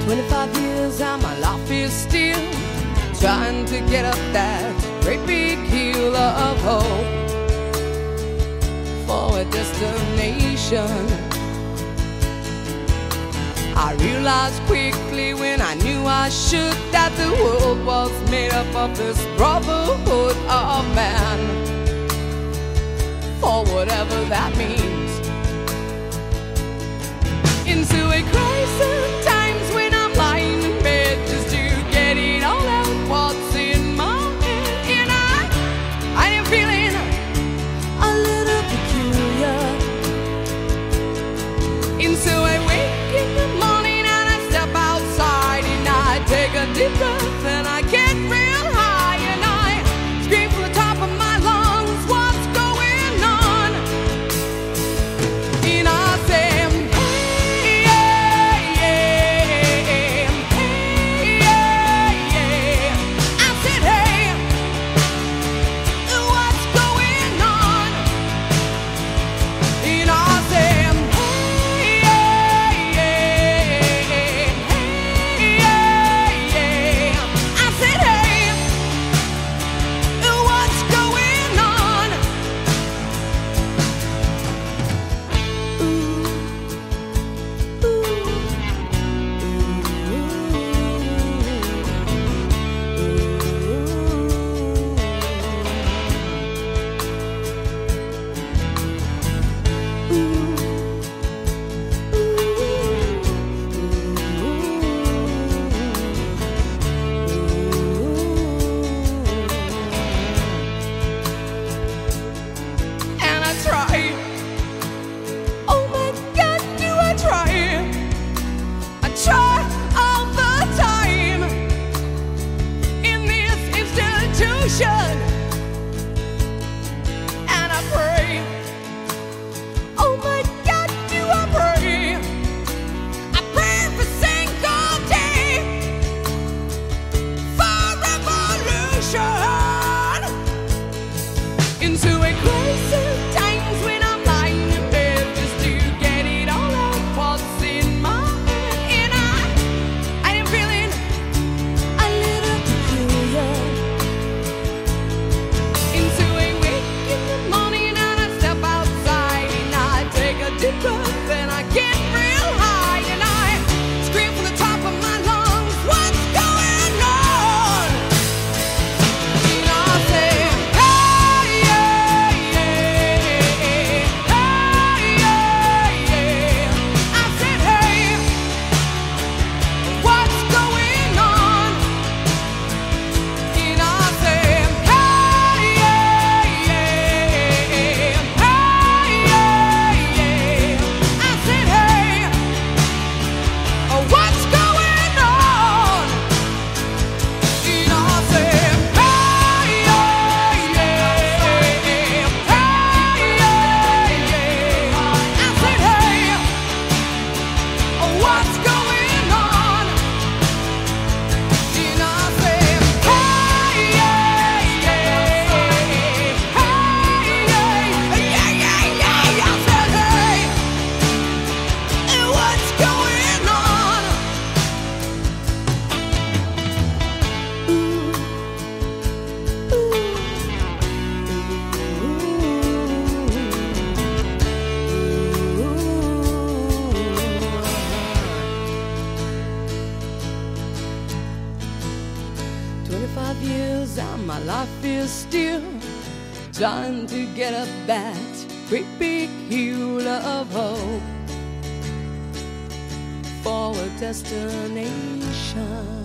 25 years and my life is still trying to get up that great big hill of hope for a destination. I realized quickly when I knew I should that the world was made up of this brotherhood of man, for whatever that means. Into a crisis times when I'm lying in bed just to get it all out what's in my head. And I am feeling a little peculiar. Into a wake in the morning and I step outside and I take a deep breath and I get real high and I scream from the top of my lungs, what's going on? And I say, and I pray, oh my God, do I pray? I pray every single day for revolution. Into a crisis times when I'm lying in bed just to get it all out what's in my head. And I am feeling a little peculiar. Into a wake in the morning and I step outside and I take a deep breath and I get real high and I scream from the top of my lungs, what's going on? And I say, hey, yeah, yeah, hey, yeah, yeah. I said, hey, what's going on? And I say, years and my life is still trying to get up that great big hill of hope for a destination.